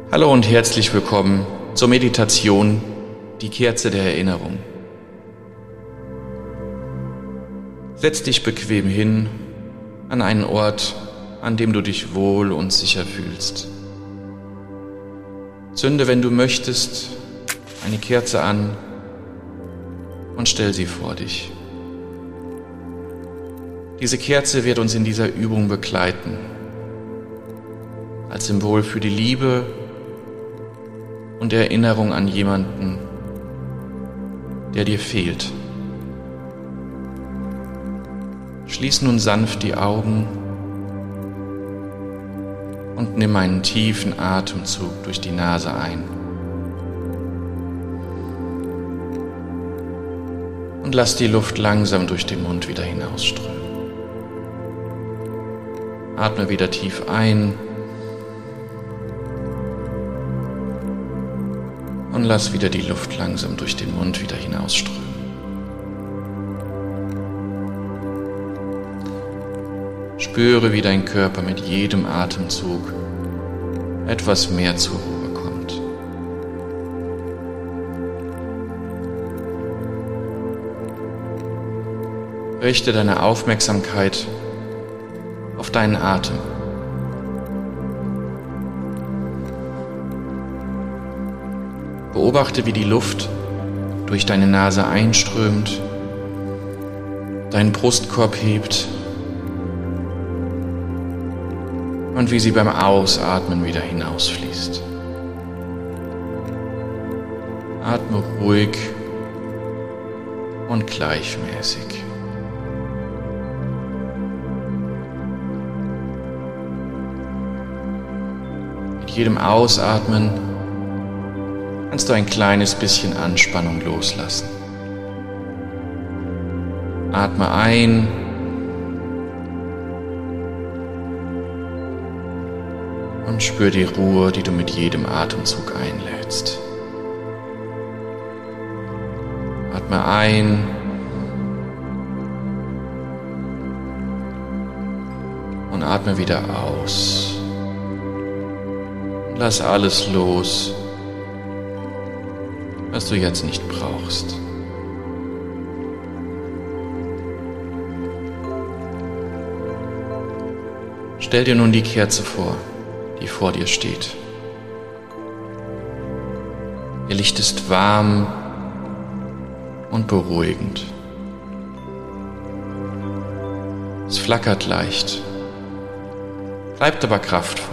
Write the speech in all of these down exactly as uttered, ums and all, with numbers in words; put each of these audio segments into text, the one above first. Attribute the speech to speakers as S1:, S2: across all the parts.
S1: Hallo und herzlich willkommen zur Meditation Die Kerze der Erinnerung. Setz dich bequem hin an einen Ort, an dem du dich wohl und sicher fühlst. Zünde, wenn du möchtest, eine Kerze an und stell sie vor dich. Diese Kerze wird uns in dieser Übung begleiten, als Symbol für die Liebe und Erinnerung an jemanden, der dir fehlt. Schließ nun sanft die Augen und nimm einen tiefen Atemzug durch die Nase ein. Und lass die Luft langsam durch den Mund wieder hinausströmen. Atme wieder tief ein und lass wieder die Luft langsam durch den Mund wieder hinausströmen. Spüre, wie dein Körper mit jedem Atemzug etwas mehr zur Ruhe kommt. Richte deine Aufmerksamkeit auf deinen Atem. Beobachte, wie die Luft durch deine Nase einströmt, deinen Brustkorb hebt und wie sie beim Ausatmen wieder hinausfließt. Atme ruhig und gleichmäßig. Mit jedem Ausatmen kannst du ein kleines bisschen Anspannung loslassen. Atme ein und spür die Ruhe, die du mit jedem Atemzug einlädst. Atme ein und atme wieder aus. Lass alles los, was du jetzt nicht brauchst. Stell dir nun die Kerze vor, die vor dir steht. Ihr Licht ist warm und beruhigend. Es flackert leicht, bleibt aber kraftvoll.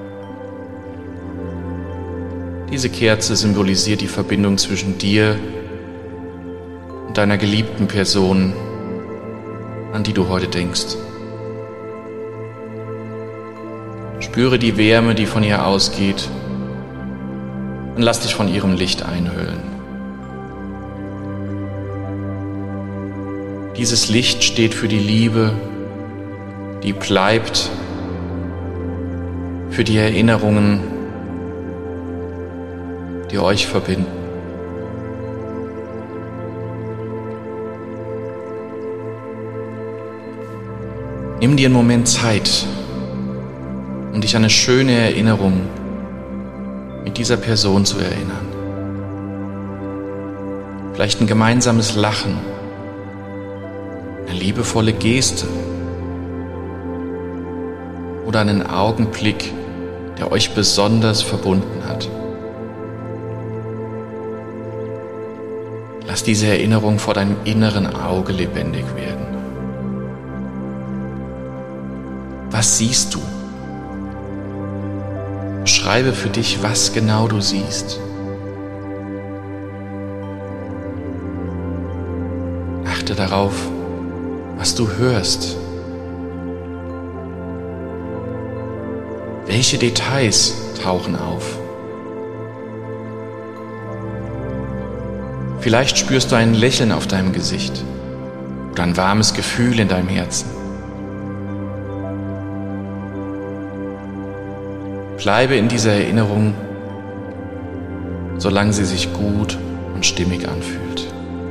S1: Diese Kerze symbolisiert die Verbindung zwischen dir und deiner geliebten Person, an die du heute denkst. Spüre die Wärme, die von ihr ausgeht, und lass dich von ihrem Licht einhüllen. Dieses Licht steht für die Liebe, die bleibt, für die Erinnerungen, die euch verbinden. Nimm dir einen Moment Zeit, um dich an eine schöne Erinnerung mit dieser Person zu erinnern. Vielleicht ein gemeinsames Lachen, eine liebevolle Geste oder einen Augenblick, der euch besonders verbunden hat. Lass diese Erinnerung vor deinem inneren Auge lebendig werden. Was siehst du? Beschreibe für dich, was genau du siehst. Achte darauf, was du hörst. Welche Details tauchen auf? Vielleicht spürst du ein Lächeln auf deinem Gesicht oder ein warmes Gefühl in deinem Herzen. Bleibe in dieser Erinnerung, solange sie sich gut und stimmig anfühlt.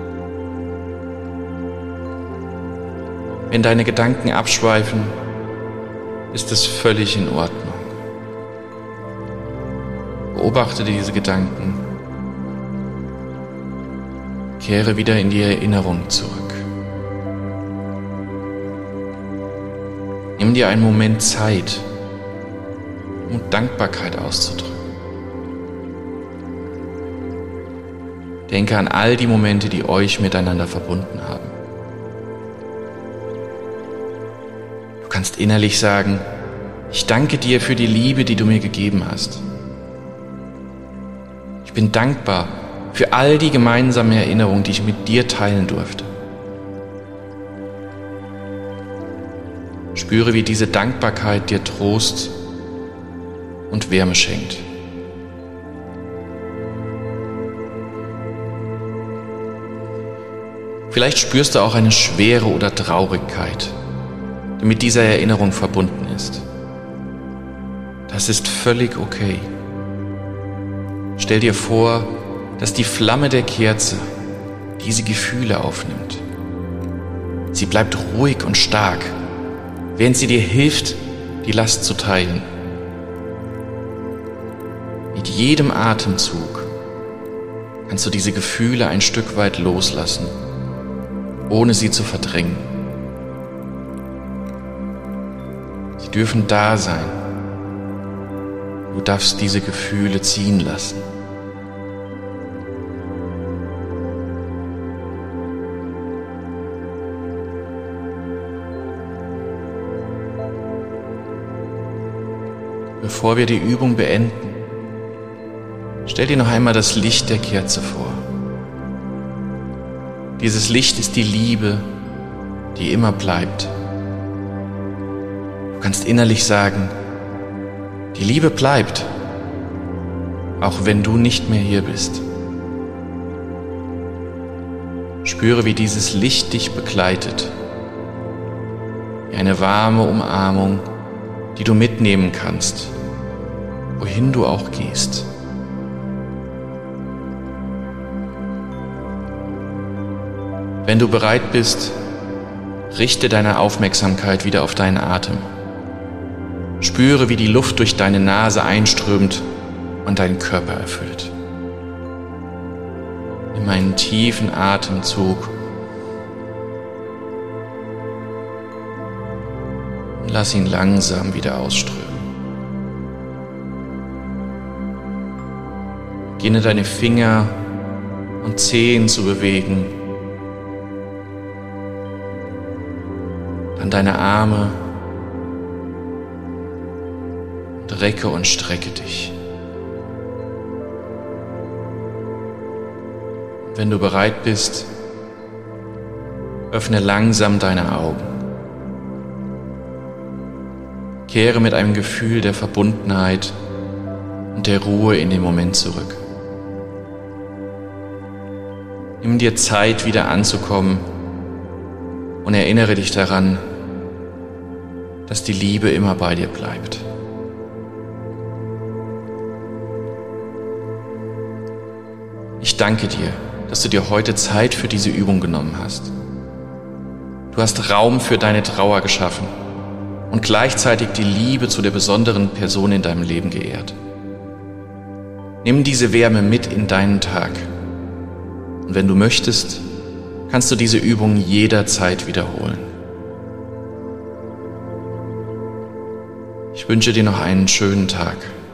S1: Wenn deine Gedanken abschweifen, ist es völlig in Ordnung. Beobachte diese Gedanken. Kehre wieder in die Erinnerung zurück. Nimm dir einen Moment Zeit, um Dankbarkeit auszudrücken. Denke an all die Momente, die euch miteinander verbunden haben. Du kannst innerlich sagen: Ich danke dir für die Liebe, die du mir gegeben hast. Ich bin dankbar für all die gemeinsamen Erinnerungen, die ich mit dir teilen durfte. Spüre, wie diese Dankbarkeit dir Trost und Wärme schenkt. Vielleicht spürst du auch eine Schwere oder Traurigkeit, die mit dieser Erinnerung verbunden ist. Das ist völlig okay. Stell dir vor, dass die Flamme der Kerze diese Gefühle aufnimmt. Sie bleibt ruhig und stark, während sie dir hilft, die Last zu teilen. Mit jedem Atemzug kannst du diese Gefühle ein Stück weit loslassen, ohne sie zu verdrängen. Sie dürfen da sein. Du darfst diese Gefühle ziehen lassen. Bevor wir die Übung beenden, stell dir noch einmal das Licht der Kerze vor. Dieses Licht ist die Liebe, die immer bleibt. Du kannst innerlich sagen: Die Liebe bleibt, auch wenn du nicht mehr hier bist. Spüre, wie dieses Licht dich begleitet, wie eine warme Umarmung, die du mitnehmen kannst, wohin du auch gehst. Wenn du bereit bist, richte deine Aufmerksamkeit wieder auf deinen Atem. Spüre, wie die Luft durch deine Nase einströmt und deinen Körper erfüllt. Nimm einen tiefen Atemzug und lass ihn langsam wieder ausströmen. Beginne deine Finger und Zehen zu bewegen, dann deine Arme. Recke und strecke dich. Wenn du bereit bist, öffne langsam deine Augen. Kehre mit einem Gefühl der Verbundenheit und der Ruhe in den Moment zurück. Nimm dir Zeit, wieder anzukommen, und erinnere dich daran, dass die Liebe immer bei dir bleibt. Ich danke dir, dass du dir heute Zeit für diese Übung genommen hast. Du hast Raum für deine Trauer geschaffen und gleichzeitig die Liebe zu der besonderen Person in deinem Leben geehrt. Nimm diese Wärme mit in deinen Tag. Und wenn du möchtest, kannst du diese Übung jederzeit wiederholen. Ich wünsche dir noch einen schönen Tag.